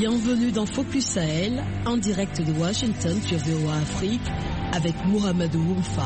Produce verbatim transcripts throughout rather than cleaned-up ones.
Bienvenue dans Focus Sahel, en direct de Washington sur V O A Afrique, avec Mohamedou Oumfa.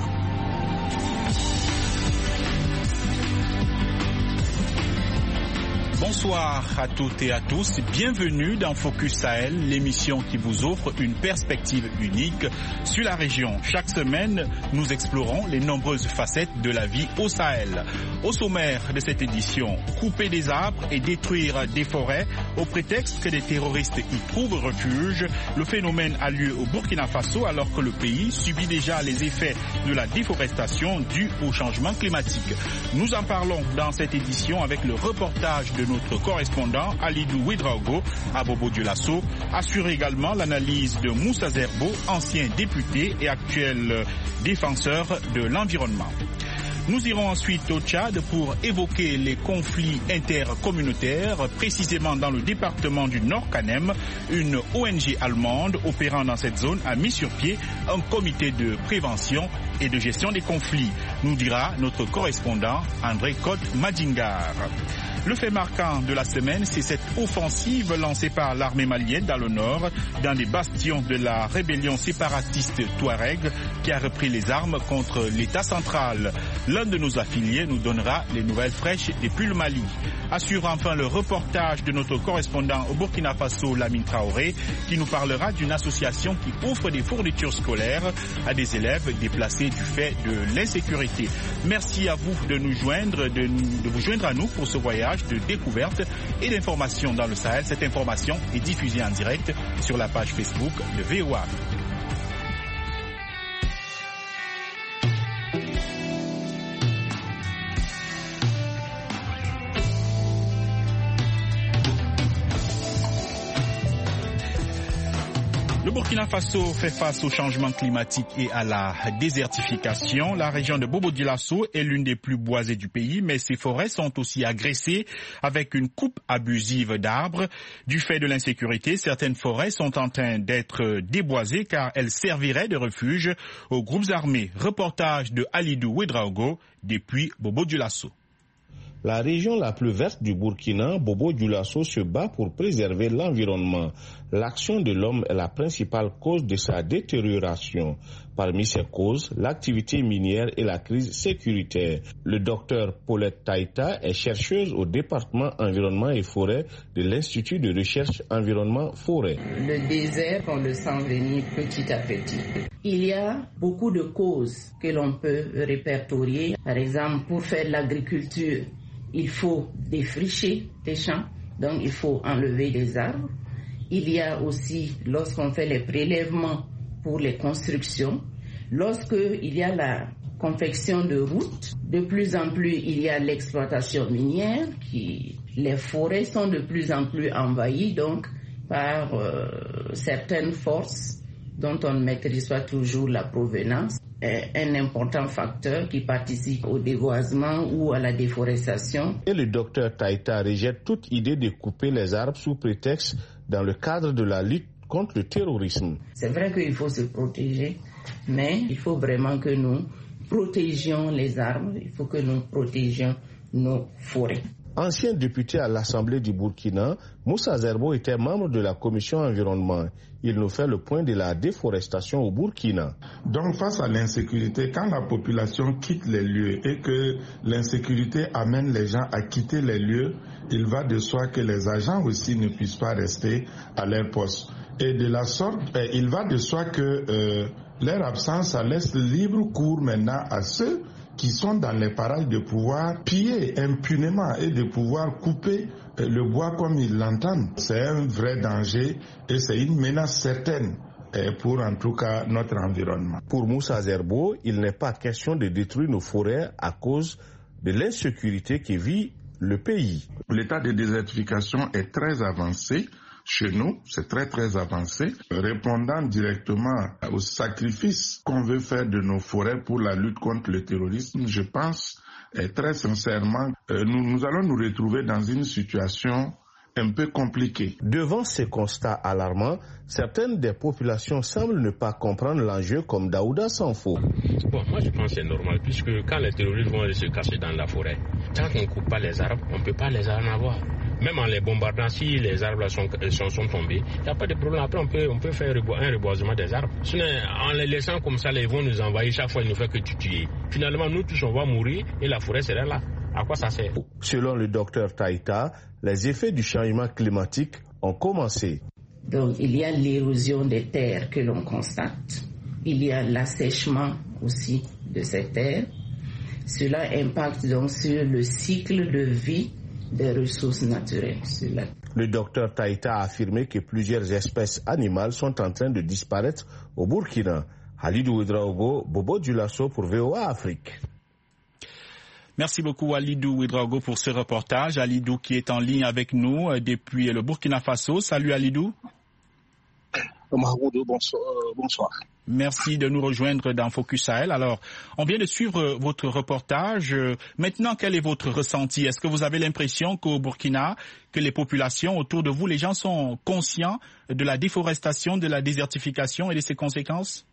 Bonsoir à toutes et à tous, bienvenue dans Focus Sahel, l'émission qui vous offre une perspective unique sur la région. Chaque semaine, nous explorons les nombreuses facettes de la vie au Sahel. Au sommaire de cette édition, couper des arbres et détruire des forêts au prétexte que des terroristes y trouvent refuge. Le phénomène a lieu au Burkina Faso alors que le pays subit déjà les effets de la déforestation due au changement climatique. Nous en parlons dans cette édition avec le reportage de notre correspondant Alidou Ouedraogo à Bobo-Dioulasso, assure également l'analyse de Moussa Zerbo, ancien député et actuel défenseur de l'environnement. Nous irons ensuite au Tchad pour évoquer les conflits intercommunautaires, précisément dans le département du Nord-Canem. Une O N G allemande opérant dans cette zone a mis sur pied un comité de prévention et de gestion des conflits, nous dira notre correspondant André Cotte-Madingar. Le fait marquant de la semaine, c'est cette offensive lancée par l'armée malienne dans le nord, dans les bastions de la rébellion séparatiste Touareg, qui a repris les armes contre l'État central. L'un de nos affiliés nous donnera les nouvelles fraîches depuis le Mali. Assure enfin le reportage de notre correspondant au Burkina Faso, Lamine Traoré, qui nous parlera d'une association qui offre des fournitures scolaires à des élèves déplacés du fait de l'insécurité. Merci à vous de nous joindre, de, nous, de vous joindre à nous pour ce voyage de découverte et d'information dans le Sahel. Cette information est diffusée en direct sur la page Facebook de V O A. Le Burkina Faso fait face au changement climatique et à la désertification. La région de Bobo-Dioulasso est l'une des plus boisées du pays, mais ses forêts sont aussi agressées avec une coupe abusive d'arbres. Du fait de l'insécurité, certaines forêts sont en train d'être déboisées car elles serviraient de refuge aux groupes armés. Reportage de Alidou Ouedraogo depuis Bobo-Dioulasso. La région la plus verte du Burkina, Bobo-Dioulasso, se bat pour préserver l'environnement. L'action de l'homme est la principale cause de sa détérioration. Parmi ces causes, l'activité minière et la crise sécuritaire. Le docteur Paulette Taïta est chercheuse au département environnement et forêt de l'Institut de recherche environnement forêt. Le désert, on le sent venir petit à petit. Il y a beaucoup de causes que l'on peut répertorier. Par exemple, pour faire de l'agriculture, il faut défricher les champs, donc il faut enlever des arbres. Il y a aussi, lorsqu'on fait les prélèvements pour les constructions, lorsqu'il y a la confection de routes, de plus en plus il y a l'exploitation minière, qui, les forêts sont de plus en plus envahies donc par euh, certaines forces dont on ne maîtrise pas toujours la provenance. Un important facteur qui participe au déboisement ou à la déforestation. Et le docteur Taïta rejette toute idée de couper les arbres sous prétexte dans le cadre de la lutte contre le terrorisme. C'est vrai qu'il faut se protéger, mais il faut vraiment que nous protégions les arbres, il faut que nous protégions nos forêts. Ancien député à l'Assemblée du Burkina, Moussa Zerbo était membre de la commission environnement. Il nous fait le point de la déforestation au Burkina. Donc face à l'insécurité, quand la population quitte les lieux et que l'insécurité amène les gens à quitter les lieux, il va de soi que les agents aussi ne puissent pas rester à leur poste. Et de la sorte, il va de soi que euh, leur absence ça laisse libre cours maintenant à ceux qui sont dans les parages de pouvoir piller impunément et de pouvoir couper le bois comme ils l'entendent. C'est un vrai danger et c'est une menace certaine pour en tout cas notre environnement. Pour Moussa Zerbo, il n'est pas question de détruire nos forêts à cause de l'insécurité qui vit le pays. L'état de désertification est très avancé. Chez nous, c'est très très avancé, répondant directement aux sacrifices qu'on veut faire de nos forêts pour la lutte contre le terrorisme. Je pense eh, très sincèrement, eh, nous, nous allons nous retrouver dans une situation un peu compliqué. Devant ces constats alarmants, certaines des populations semblent ne pas comprendre l'enjeu comme Daouda Sanfo. Bon, moi je pense que c'est normal puisque quand les terroristes vont aller se cacher dans la forêt, tant qu'on ne coupe pas les arbres, on ne peut pas les en avoir. Même en les bombardant, si les arbres sont, sont, sont tombés, il n'y a pas de problème. Après, on peut, on peut faire un reboisement des arbres. Sinon, en les laissant comme ça, ils vont nous envahir. Chaque fois, ils ne font que tuer. Finalement, nous tous, on va mourir et la forêt sera là. À quoi ça sert? Selon le docteur Taïta, les effets du changement climatique ont commencé. Donc, il y a l'érosion des terres que l'on constate. Il y a l'assèchement aussi de ces terres. Cela impacte donc sur le cycle de vie des ressources naturelles. Le docteur Taïta a affirmé que plusieurs espèces animales sont en train de disparaître au Burkina. Halidou Ouedraogo, Bobo Dioulasso pour V O A Afrique. Merci beaucoup Halidou Ouedraogo pour ce reportage. Halidou qui est en ligne avec nous depuis le Burkina Faso. Salut Halidou. Mahamoudou, bonsoir. bonsoir. Merci de nous rejoindre dans Focus Sahel. Alors, on vient de suivre votre reportage. Maintenant, quel est votre ressenti? Est-ce que vous avez l'impression qu'au Burkina, que les populations autour de vous, les gens sont conscients de la déforestation, de la désertification et de ses conséquences?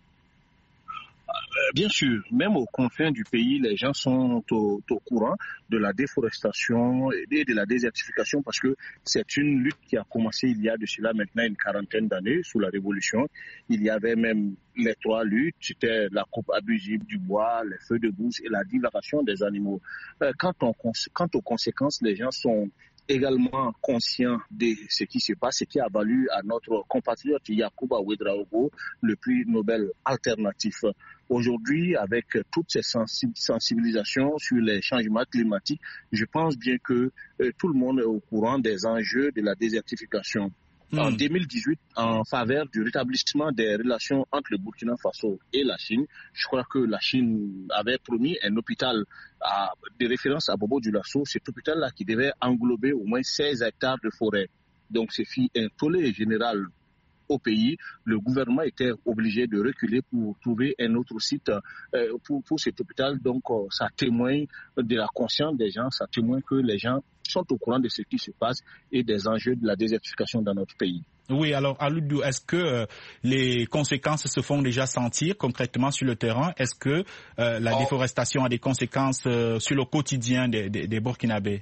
Bien sûr, même aux confins du pays, les gens sont au, au courant de la déforestation et de la désertification parce que c'est une lutte qui a commencé il y a de cela maintenant une quarantaine d'années sous la Révolution. Il y avait même les trois luttes, c'était la coupe abusive du bois, les feux de brousse et la divagation des animaux. Quant, on, quant aux conséquences, les gens sont également conscients de ce qui se passe, ce qui a valu à notre compatriote Yacouba Ouedraogo le prix Nobel alternatif. Aujourd'hui, avec toutes ces sensibilisations sur les changements climatiques, je pense bien que euh, tout le monde est au courant des enjeux de la désertification. Mmh. En deux mille dix-huit, en faveur du rétablissement des relations entre le Burkina Faso et la Chine, je crois que la Chine avait promis un hôpital à, de référence à Bobo Dioulasso, cet hôpital-là qui devait englober au moins seize hectares de forêt. Donc, ce fut un tollé général au pays. Le gouvernement était obligé de reculer pour trouver un autre site euh, pour, pour cet hôpital. Donc, euh, ça témoigne de la conscience des gens, ça témoigne que les gens sont au courant de ce qui se passe et des enjeux de la désertification dans notre pays. Oui, alors Halidou, est-ce que euh, les conséquences se font déjà sentir concrètement sur le terrain? Est-ce que euh, la oh. déforestation a des conséquences euh, sur le quotidien des, des, des Burkinabés?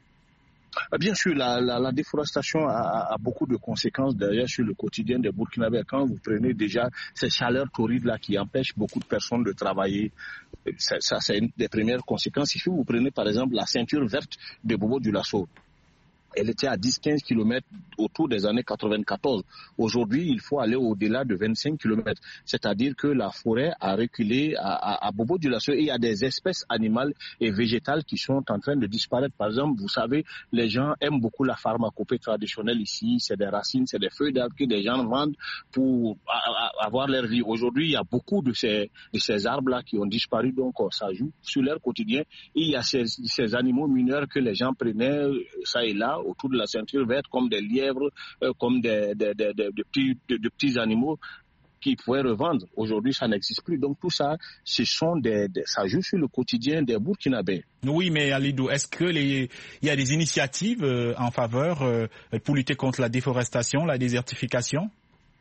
Bien sûr, la, la, la déforestation a, a beaucoup de conséquences d'ailleurs sur le quotidien des Burkinabés. Quand vous prenez déjà ces chaleurs torrides-là qui empêchent beaucoup de personnes de travailler, ça, ça c'est une des premières conséquences. Si vous prenez par exemple la ceinture verte de Bobo Dioulasso, elle était à dix à quinze kilomètres autour des années quatre-vingt-quatorze. Aujourd'hui, il faut aller au-delà de vingt-cinq kilomètres. C'est-à-dire que la forêt a reculé à, à, à Bobo Dioulasso et il y a des espèces animales et végétales qui sont en train de disparaître. Par exemple, vous savez, les gens aiment beaucoup la pharmacopée traditionnelle ici. C'est des racines, c'est des feuilles d'arbres que des gens vendent pour a, a, avoir leur vie. Aujourd'hui, il y a beaucoup de ces, de ces arbres-là qui ont disparu, donc ça joue sur leur quotidien. Et il y a ces, ces animaux mineurs que les gens prenaient, ça et là, autour de la ceinture verte, comme des lièvres, euh, comme des, des, des, des, des, petits, des, des petits animaux qu'ils pouvaient revendre. Aujourd'hui, ça n'existe plus. Donc tout ça, ce sont des, des, ça joue sur le quotidien des Burkinabés. Oui, mais Halidou, est-ce que les, il y a des initiatives euh, en faveur euh, pour lutter contre la déforestation, la désertification?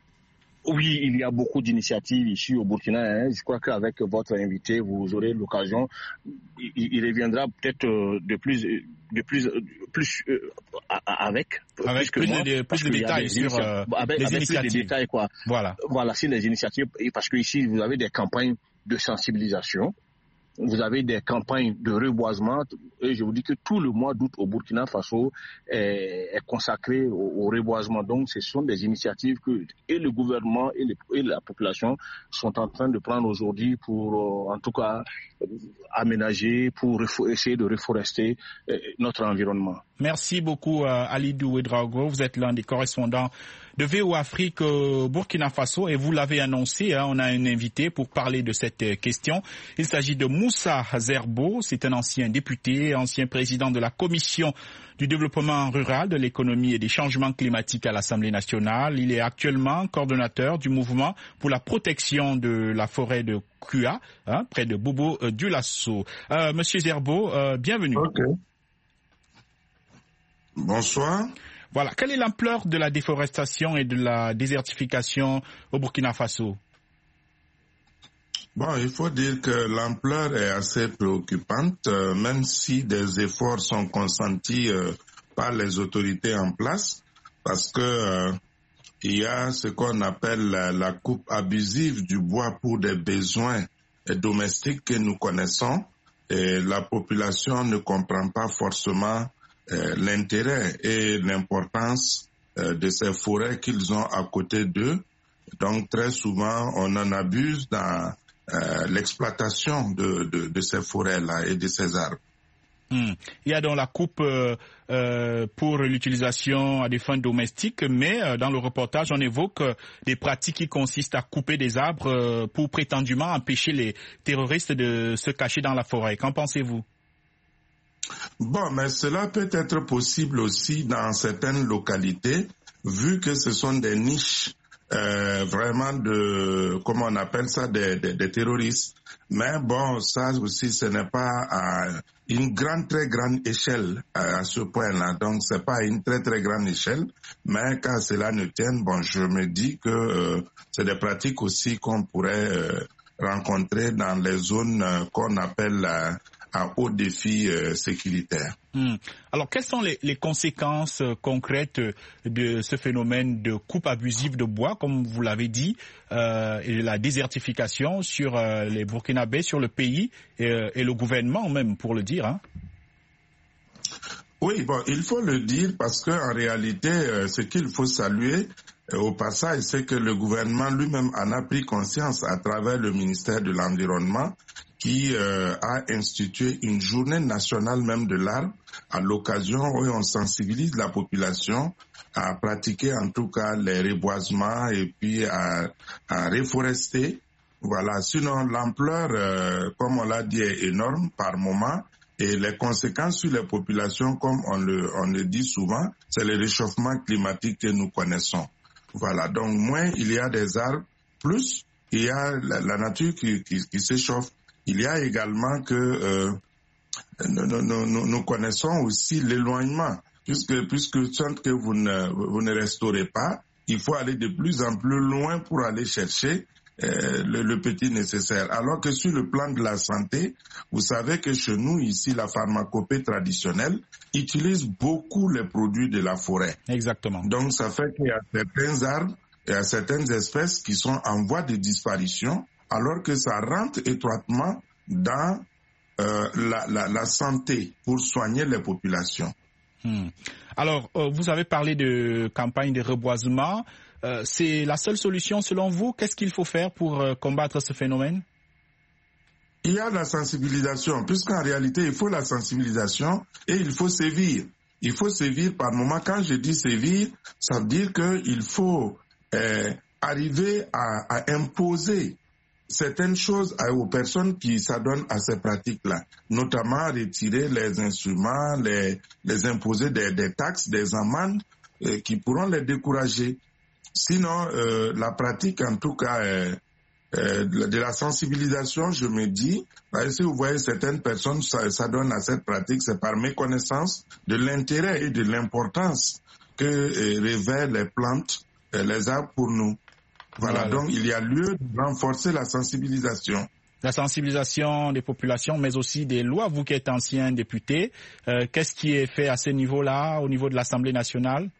Oui, il y a beaucoup d'initiatives ici au Burkina. Hein. Je crois qu'avec votre invité, vous aurez l'occasion. Il, il reviendra peut-être de plus, de plus, plus euh, avec, avec plus, moi, de, plus de détails sur euh, avec, les avec initiatives. Plus de détails, quoi. Voilà. Voilà, sur les initiatives. Parce que ici, vous avez des campagnes de sensibilisation. Vous avez des campagnes de reboisement et je vous dis que tout le mois d'août au Burkina Faso est, est consacré au, au reboisement. Donc ce sont des initiatives que et le gouvernement et, les, et la population sont en train de prendre aujourd'hui pour euh, en tout cas euh, aménager, pour essayer de reforester euh, notre environnement. Merci beaucoup euh, Halidou Ouedraogo, vous êtes l'un des correspondants de V O A Afrique au Burkina Faso et vous l'avez annoncé, hein, on a un invité pour parler de cette question. Il s'agit de Moussa Zerbo, c'est un ancien député, ancien président de la commission du développement rural, de l'économie et des changements climatiques à l'Assemblée nationale. Il est actuellement coordonnateur du mouvement pour la protection de la forêt de Kua, hein, près de Bobo Dioulasso. Euh, Monsieur Zerbo, euh, bienvenue. Ok. Bonsoir. Voilà. Quelle est l'ampleur de la déforestation et de la désertification au Burkina Faso? Bon, il faut dire que l'ampleur est assez préoccupante, euh, même si des efforts sont consentis euh, par les autorités en place, parce que euh, il y a ce qu'on appelle la, la coupe abusive du bois pour des besoins domestiques que nous connaissons, et la population ne comprend pas forcément euh, l'intérêt et l'importance euh, de ces forêts qu'ils ont à côté d'eux. Donc très souvent, on en abuse dans euh, l'exploitation de, de, de ces forêts-là et de ces arbres. Hmm. Il y a donc la coupe euh, euh, pour l'utilisation à des fins domestiques, mais euh, dans le reportage, on évoque euh, des pratiques qui consistent à couper des arbres euh, pour prétendument empêcher les terroristes de se cacher dans la forêt. Qu'en pensez-vous? Bon, mais cela peut être possible aussi dans certaines localités, vu que ce sont des niches euh, vraiment de, comment on appelle ça, des, des, des terroristes. Mais bon, ça aussi, ce n'est pas à une grande, très grande échelle à ce point-là. Donc, c'est pas à une très, très grande échelle. Mais quand cela ne tienne, bon, je me dis que euh, c'est des pratiques aussi qu'on pourrait euh, rencontrer dans les zones euh, qu'on appelle euh, à haut défi euh, sécuritaire. Mmh. Alors, quelles sont les, les conséquences euh, concrètes de ce phénomène de coupe abusive de bois, comme vous l'avez dit, euh, et de la désertification sur euh, les Burkinabés, sur le pays et, euh, et le gouvernement même, pour le dire, hein? Oui, bon, il faut le dire parce que en réalité, euh, ce qu'il faut saluer euh, au passage, c'est que le gouvernement lui-même en a pris conscience à travers le ministère de l'Environnement, qui euh, a institué une journée nationale même de l'arbre à l'occasion où on sensibilise la population à pratiquer en tout cas les reboisements et puis à, à reforester. Voilà. Sinon, l'ampleur, euh, comme on l'a dit, est énorme par moment. Et les conséquences sur les populations, comme on le, on le dit souvent, c'est le réchauffement climatique que nous connaissons. Voilà. Donc, moins il y a des arbres, plus il y a la, la nature qui, qui, qui s'échauffe. Il y a également que euh, nous, nous, nous, nous connaissons aussi l'éloignement, puisque puisque tant que vous ne vous ne restaurez pas, il faut aller de plus en plus loin pour aller chercher euh, le, le petit nécessaire. Alors que sur le plan de la santé, vous savez que chez nous ici, la pharmacopée traditionnelle utilise beaucoup les produits de la forêt. Exactement. Donc ça fait qu'il y a certains arbres et à certaines espèces qui sont en voie de disparition, alors que ça rentre étroitement dans euh, la, la, la santé pour soigner les populations. Hmm. Alors, euh, vous avez parlé de campagne de reboisement. Euh, c'est la seule solution selon vous? Qu'est-ce qu'il faut faire pour euh, combattre ce phénomène? Il y a la sensibilisation, puisqu'en réalité, il faut la sensibilisation et il faut sévir. Il faut sévir par moment. Quand je dis sévir, ça veut dire qu'il faut euh, arriver à, à imposer certaines choses aux personnes qui s'adonnent à ces pratiques-là, notamment retirer les instruments, les, les imposer des, des taxes, des amendes euh, qui pourront les décourager. Sinon, euh, la pratique, en tout cas, euh, euh, de la sensibilisation, je me dis, bah, si vous voyez certaines personnes s'adonnent à cette pratique, c'est par méconnaissance de l'intérêt et de l'importance que euh, révèlent les plantes, euh, les arbres pour nous. Voilà, voilà, donc il y a lieu de renforcer la sensibilisation. La sensibilisation des populations, mais aussi des lois. Vous qui êtes ancien député, euh, qu'est-ce qui est fait à ce niveau-là, au niveau de l'Assemblée nationale?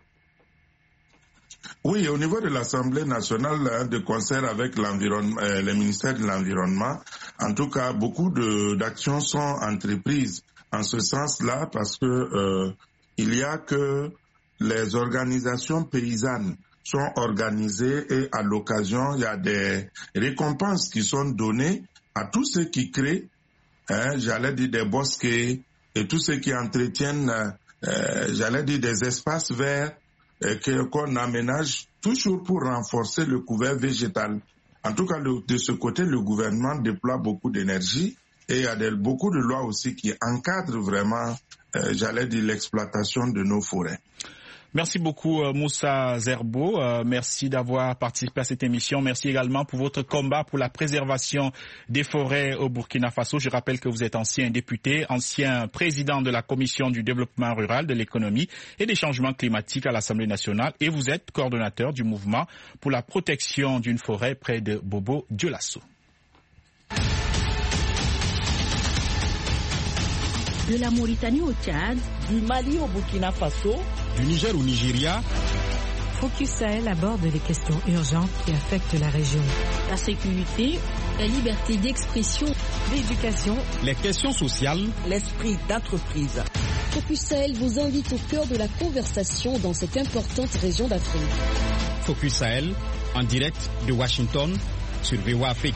Oui, au niveau de l'Assemblée nationale, hein, de concert avec l'environnement, euh, le ministère de l'Environnement, en tout cas, beaucoup de, d'actions sont entreprises en ce sens-là parce que euh, il y a que les organisations paysannes sont organisés et à l'occasion, il y a des récompenses qui sont données à tous ceux qui créent, hein, j'allais dire des bosquets et tous ceux qui entretiennent, euh, j'allais dire des espaces verts euh, que, qu'on aménage toujours pour renforcer le couvert végétal. En tout cas, le, de ce côté, le gouvernement déploie beaucoup d'énergie et il y a des, beaucoup de lois aussi qui encadrent vraiment, euh, j'allais dire, l'exploitation de nos forêts. Merci beaucoup euh, Moussa Zerbo, euh, merci d'avoir participé à cette émission. Merci également pour votre combat pour la préservation des forêts au Burkina Faso. Je rappelle que vous êtes ancien député, ancien président de la Commission du développement rural, de l'économie et des changements climatiques à l'Assemblée nationale et vous êtes coordonnateur du mouvement pour la protection d'une forêt près de Bobo Dioulasso. De la Mauritanie au Tchad, du Mali au Burkina Faso, du Niger au Nigeria. Focus Sahel aborde les questions urgentes qui affectent la région. La sécurité, la liberté d'expression, l'éducation, les questions sociales, l'esprit d'entreprise. Focus Sahel vous invite au cœur de la conversation dans cette importante région d'Afrique. Focus Sahel, en direct de Washington, sur V O A Afrique.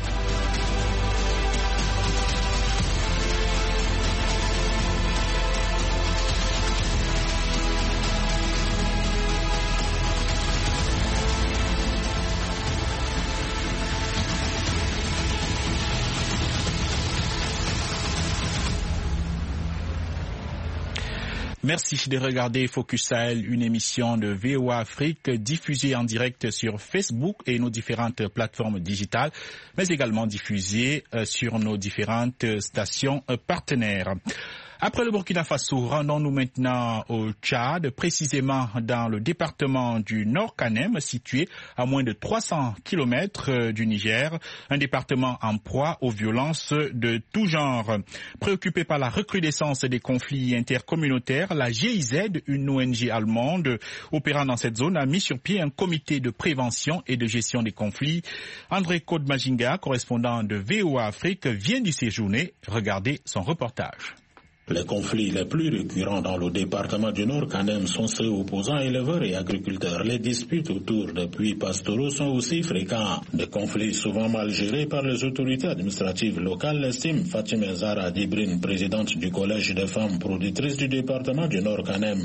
Merci de regarder Focus Sahel, une émission de V O A Afrique diffusée en direct sur Facebook et nos différentes plateformes digitales, mais également diffusée sur nos différentes stations partenaires. Après le Burkina Faso, rendons-nous maintenant au Tchad, précisément dans le département du Nord-Kanem, situé à moins de trois cents kilomètres du Niger, un département en proie aux violences de tout genre. Préoccupé par la recrudescence des conflits intercommunautaires, la G I Z, une O N G allemande opérant dans cette zone, a mis sur pied un comité de prévention et de gestion des conflits. André Kodmajinga, correspondant de V O A Afrique, vient d'y séjourner. Regardez son reportage. Les conflits les plus récurrents dans le département du Nord-Kanem sont ceux opposant éleveurs et agriculteurs. Les disputes autour des puits pastoraux sont aussi fréquents. Des conflits souvent mal gérés par les autorités administratives locales, l'estime Fatima Zara Dibrine, présidente du collège des femmes productrices du département du Nord-Kanem.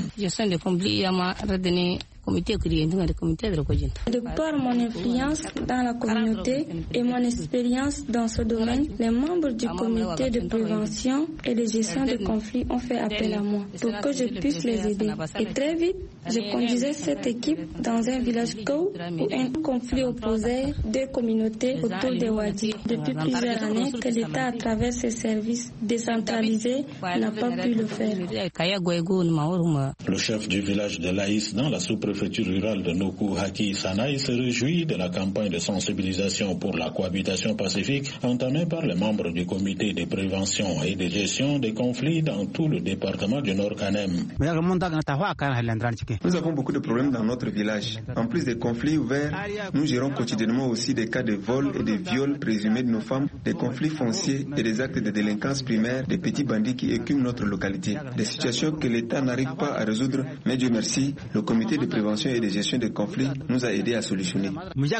De par mon influence dans la communauté et mon expérience dans ce domaine, les membres du comité de prévention et de gestion des conflits ont fait appel à moi pour que je puisse les aider. Et très vite, je conduisais cette équipe dans un village Kou où un conflit opposait deux communautés autour des Wadi. Depuis plusieurs années que l'État, à travers ses services décentralisés, n'a pas pu le faire. Le chef du village de Laïs dans la sous-préfecture rurale de Nokou, Haki Sanaï, se réjouit de la campagne de sensibilisation pour la cohabitation pacifique entamée par les membres du comité de prévention et de gestion des conflits dans tout le département du Nord-Kanem. Nous avons beaucoup de problèmes dans notre village. En plus des conflits ouverts, nous gérons quotidiennement aussi des cas de vol et de viols présumés de nos femmes, des conflits fonciers et des actes de délinquance primaire des petits bandits qui écument notre localité. Des situations que l'État n'arrive pas à résoudre, mais Dieu merci, le comité de prévention et de gestion des conflits nous a aidés à solutionner.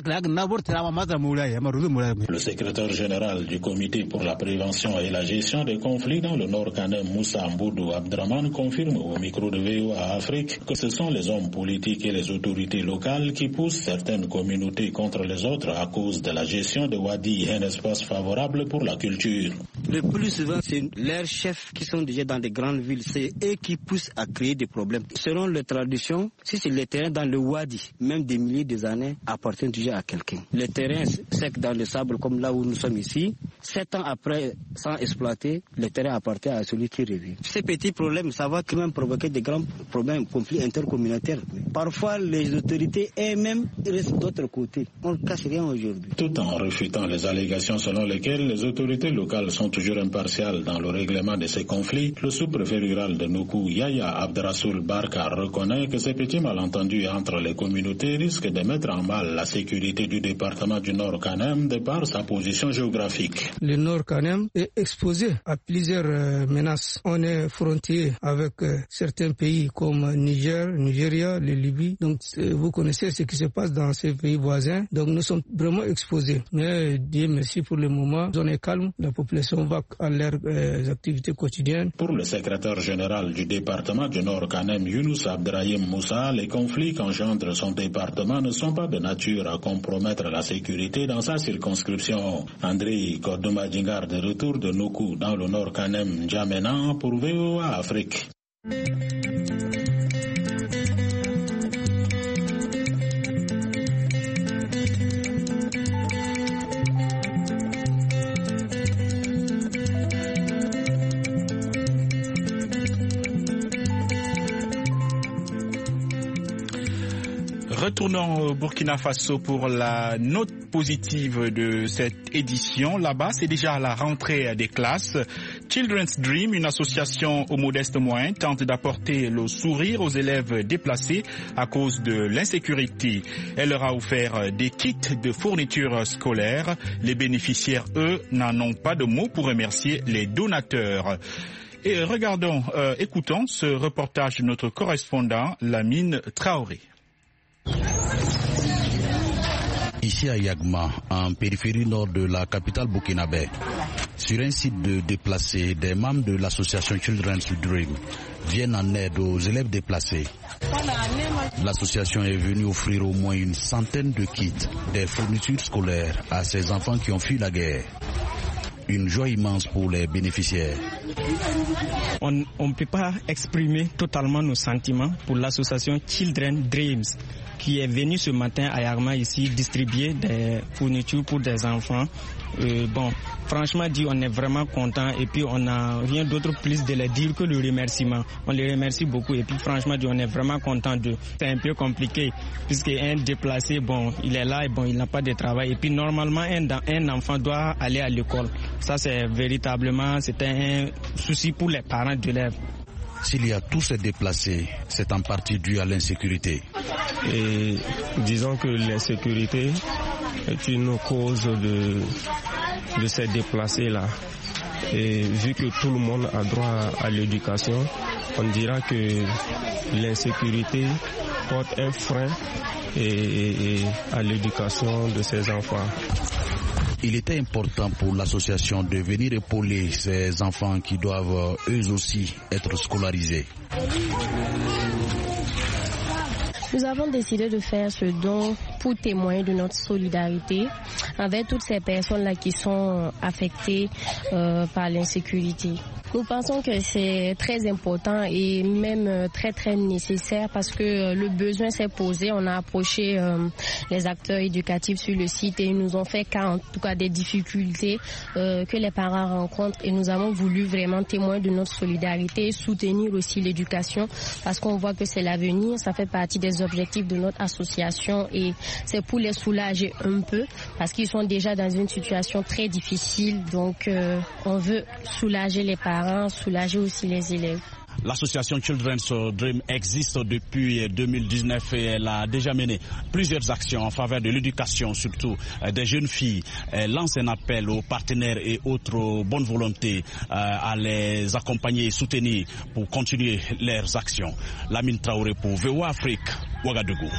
Le secrétaire général du comité pour la prévention et la gestion des conflits dans le Nord-Kanem, Moussa Mboudou Abdraman, confirme au micro de V O A Afrique que ce sont les hommes politiques et les autorités locales qui poussent certaines communautés contre les autres à cause de la gestion de Wadi, un espace favorable pour la culture. Le plus souvent, c'est leurs chefs qui sont déjà dans des grandes villes, c'est eux qui poussent à créer des problèmes. Selon les traditions, si c'est les terrains dans le Wadi, même des milliers d'années, appartiennent déjà à quelqu'un. Les terrains secs dans le sable, comme là où nous sommes ici, sept ans après, sans exploiter, le terrain appartient à celui qui revient. Ces petits problèmes, ça va quand même provoquer des grands problèmes, conflits intercommunautaires. Parfois, les autorités elles-mêmes restent d'autre côté. On ne cache rien aujourd'hui. Tout en refutant les allégations selon lesquelles les autorités locales sont toujours impartiales dans le règlement de ces conflits, le sous-préfet rural de Nokou, Yaya Abdrasoul Barka, reconnaît que ces petits malentendus entre les communautés risquent de mettre en mal la sécurité du département du Nord-Kanem de par sa position géographique. Le Nord-Kanem est exposé à plusieurs euh, menaces. On est frontier avec euh, certains pays comme Niger, Nigeria, le Libye. Donc euh, vous connaissez ce qui se passe dans ces pays voisins. Donc nous sommes vraiment exposés. Mais Dieu merci pour le moment, on est calme. La population va à leurs euh, activités quotidiennes. Pour le secrétaire général du département du Nord-Kanem, Younous Abdrahim Moussa, les conflits qu'engendre son département ne sont pas de nature à compromettre la sécurité dans sa circonscription. André Kodomadingar de retour de Nokou dans le Nord-Kanem, N'Djamena pour V O A Afrique. Retournons au Burkina Faso pour la note positive de cette édition. Là-bas, c'est déjà la rentrée des classes. Children's Dream, une association aux modestes moyens, tente d'apporter le sourire aux élèves déplacés à cause de l'insécurité. Elle leur a offert des kits de fournitures scolaires. Les bénéficiaires, eux, n'en ont pas de mots pour remercier les donateurs. Et regardons, euh, écoutons ce reportage de notre correspondant, Lamine Traoré. Ici à Yagma, en périphérie nord de la capitale burkinabé, sur un site de déplacés, des membres de l'association Children's Dream viennent en aide aux élèves déplacés. L'association est venue offrir au moins une centaine de kits, des fournitures scolaires à ces enfants qui ont fui la guerre. Une joie immense pour les bénéficiaires. On ne peut pas exprimer totalement nos sentiments pour l'association Children Dreams qui est venue ce matin à Yagma ici distribuer des fournitures pour des enfants. Euh, bon, franchement dit, on est vraiment content et puis on n'a rien d'autre plus de les dire que le remerciement. On les remercie beaucoup et puis franchement dit, on est vraiment content de. C'est un peu compliqué puisque un déplacé, bon, il est là et bon, il n'a pas de travail et puis normalement un, un enfant doit aller à l'école. Ça c'est véritablement, c'est un souci pour les parents d'élèves. S'il y a tous ces déplacés, c'est en partie dû à l'insécurité. Et disons que l'insécurité est une cause de, de ces déplacés-là. Et vu que tout le monde a droit à l'éducation, on dira que l'insécurité porte un frein et, et, et à l'éducation de ces enfants. Il était important pour l'association de venir épauler ces enfants qui doivent eux aussi être scolarisés. Nous avons décidé de faire ce don pour témoigner de notre solidarité avec toutes ces personnes-là qui sont affectées euh, par l'insécurité. Nous pensons que c'est très important et même très très nécessaire parce que le besoin s'est posé. On a approché euh, les acteurs éducatifs sur le site et ils nous ont fait cas en tout cas des difficultés euh, que les parents rencontrent et nous avons voulu vraiment témoigner de notre solidarité et soutenir aussi l'éducation parce qu'on voit que c'est l'avenir, ça fait partie des objectifs de notre association et c'est pour les soulager un peu parce qu'ils sont déjà dans une situation très difficile donc euh, on veut soulager les parents, soulager aussi les élèves. L'association Children's Dream existe depuis deux mille dix-neuf et elle a déjà mené plusieurs actions en faveur de l'éducation, surtout des jeunes filles. Elle lance un appel aux partenaires et autres bonnes volontés à les accompagner et soutenir pour continuer leurs actions. Lamine Traoré pour V O A Afrique, Ouagadougou.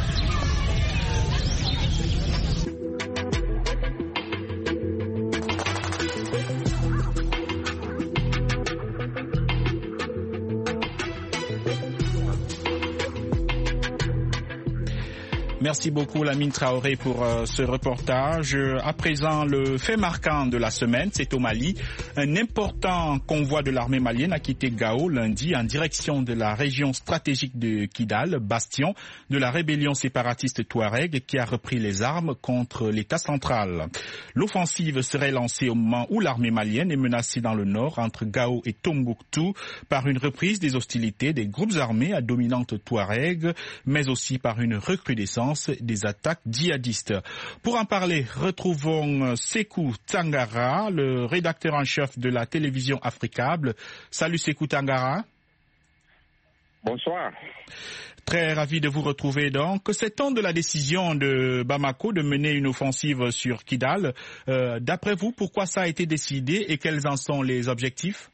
Merci beaucoup Lamine Traoré pour euh, ce reportage. À présent, le fait marquant de la semaine, c'est au Mali. Un important convoi de l'armée malienne a quitté Gao lundi en direction de la région stratégique de Kidal, bastion de la rébellion séparatiste Touareg qui a repris les armes contre l'État central. L'offensive serait lancée au moment où l'armée malienne est menacée dans le nord entre Gao et Tombouctou par une reprise des hostilités des groupes armés à dominante Touareg, mais aussi par une recrudescence des attaques djihadistes. Pour en parler, retrouvons Sekou Tangara, le rédacteur en chef de la télévision Africable. Salut Sekou Tangara. Bonsoir. Très ravi de vous retrouver donc. Sait-on de la décision de Bamako de mener une offensive sur Kidal? Euh, d'après vous, pourquoi ça a été décidé et quels en sont les objectifs?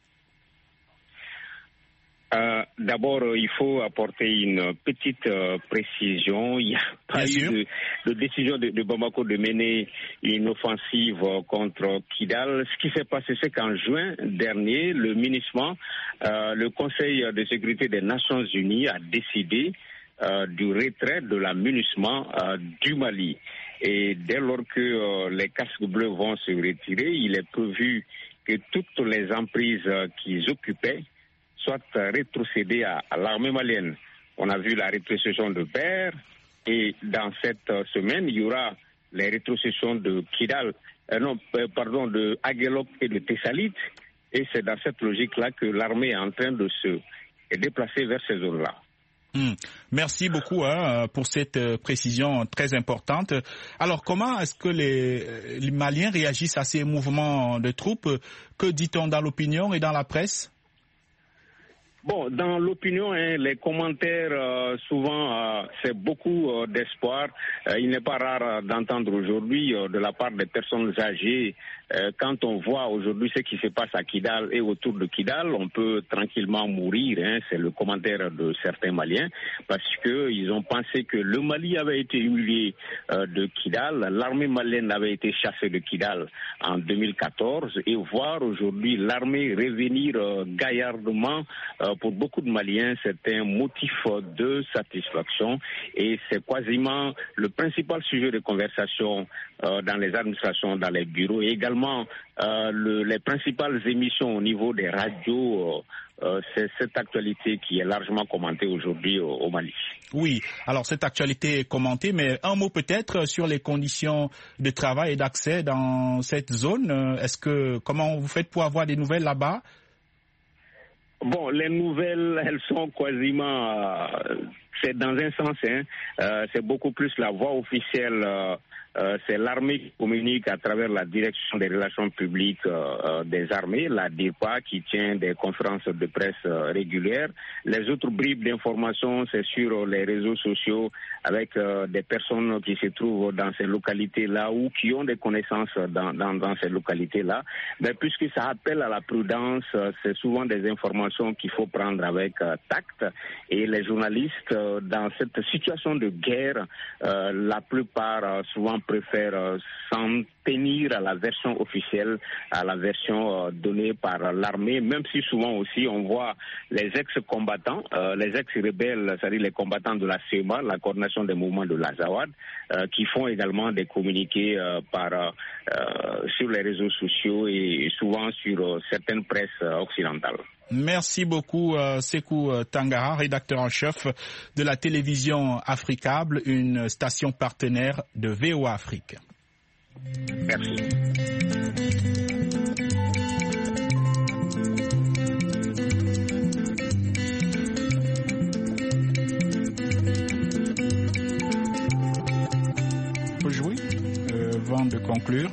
Euh, D'abord, il faut apporter une petite euh, précision. Il n'y a pas Bien eu de, de décision de, de Bamako de mener une offensive euh, contre Kidal. Ce qui s'est passé, c'est qu'en juin dernier, le MINUSMA, euh, le Conseil de sécurité des Nations Unies, a décidé euh, du retrait de la MINUSMA euh, du Mali. Et dès lors que euh, les casques bleus vont se retirer, il est prévu que toutes les emprises euh, qu'ils occupaient soit rétrocédé à, à l'armée malienne. On a vu la rétrocession de Ber et dans cette euh, semaine, il y aura les rétrocessions de Kidal, euh, non, euh, pardon, de Aguelop et de Tessalit. Et c'est dans cette logique-là que l'armée est en train de se déplacer vers ces zones-là. Mmh. Merci beaucoup hein, pour cette euh, précision très importante. Alors, comment est-ce que les, les Maliens réagissent à ces mouvements de troupes? Que dit-on dans l'opinion et dans la presse? Bon, dans l'opinion, hein, les commentaires, euh, souvent, euh, c'est beaucoup euh, d'espoir. Euh, il n'est pas rare euh, d'entendre aujourd'hui euh, de la part des personnes âgées, euh, quand on voit aujourd'hui ce qui se passe à Kidal et autour de Kidal, on peut tranquillement mourir. Hein, c'est le commentaire de certains Maliens, parce que ils ont pensé que le Mali avait été humilié euh, de Kidal, l'armée malienne avait été chassée de Kidal en deux mille quatorze, et voir aujourd'hui l'armée revenir euh, gaillardement. Euh, Pour beaucoup de Maliens, c'est un motif de satisfaction et c'est quasiment le principal sujet de conversation euh, dans les administrations, dans les bureaux et également euh, le, les principales émissions au niveau des radios. Euh, c'est cette actualité qui est largement commentée aujourd'hui au, au Mali. Oui, alors cette actualité est commentée, mais un mot peut-être sur les conditions de travail et d'accès dans cette zone. Est-ce que comment vous faites pour avoir des nouvelles là-bas? Bon, les nouvelles, elles sont quasiment, euh, c'est dans un sens, hein, euh, c'est beaucoup plus la voie officielle. Euh, Euh, c'est l'armée qui communique à travers la direction des relations publiques euh, euh, des armées, la D I R P A, qui tient des conférences de presse euh, régulières. Les autres bribes d'informations, c'est sur euh, les réseaux sociaux avec euh, des personnes qui se trouvent dans ces localités-là ou qui ont des connaissances dans, dans, dans ces localités-là. Mais puisque ça appelle à la prudence, euh, c'est souvent des informations qu'il faut prendre avec euh, tact. Et les journalistes, euh, dans cette situation de guerre, euh, la plupart, euh, souvent, préfèrent euh, s'en tenir à la version officielle, à la version euh, donnée par l'armée, même si souvent aussi on voit les ex-combattants, euh, les ex-rebelles, c'est-à-dire les combattants de la C E M A, la coordination des mouvements de l'Azawad, euh, qui font également des communiqués euh, par, euh, sur les réseaux sociaux et souvent sur euh, certaines presses euh, occidentales. Merci beaucoup euh, Sekou Tangara, rédacteur en chef de la télévision Africable, une station partenaire de V O A Afrique. Merci. On peut jouer euh, avant de conclure.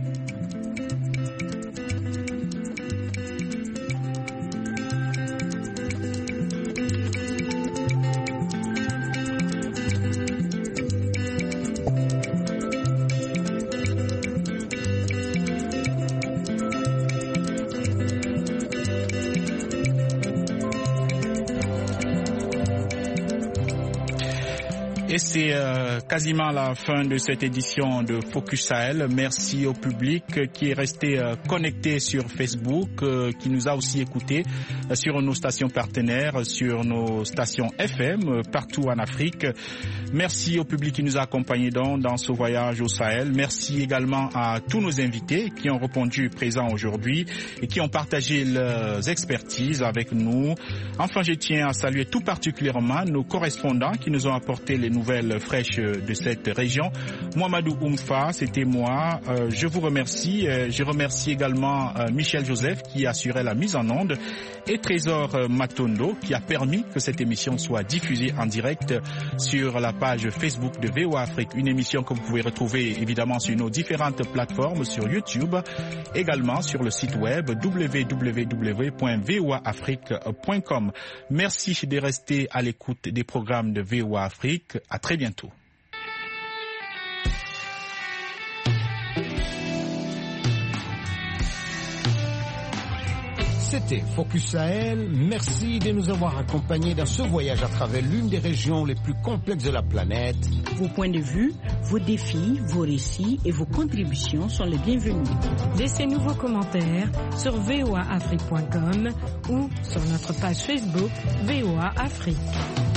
Et c'est euh, quasiment la fin de cette édition de Focus Sahel. Merci au public qui est resté euh, connecté sur Facebook, euh, qui nous a aussi écoutés euh, sur nos stations partenaires, sur nos stations F M euh, partout en Afrique. Merci au public qui nous a accompagnés dans, dans ce voyage au Sahel. Merci également à tous nos invités qui ont répondu présents aujourd'hui et qui ont partagé leurs expertises avec nous. Enfin, je tiens à saluer tout particulièrement nos correspondants qui nous ont apporté les nouvelles fraîches de cette région. Mohamedou Oumfa, c'était moi. Euh, je vous remercie. Euh, je remercie également euh, Michel Joseph qui assurait la mise en onde et Trésor euh, Matondo qui a permis que cette émission soit diffusée en direct sur la page Facebook de V O A Afrique. Une émission que vous pouvez retrouver évidemment sur nos différentes plateformes, sur YouTube, également sur le site web w w w point v o a afrique point com. Merci de rester à l'écoute des programmes de V O A Afrique. À très bientôt. C'était Focus Sahel. Merci de nous avoir accompagnés dans ce voyage à travers l'une des régions les plus complexes de la planète. Vos points de vue, vos défis, vos récits et vos contributions sont les bienvenus. Laissez-nous vos commentaires sur v o a afrique point com ou sur notre page Facebook V O A Afrique.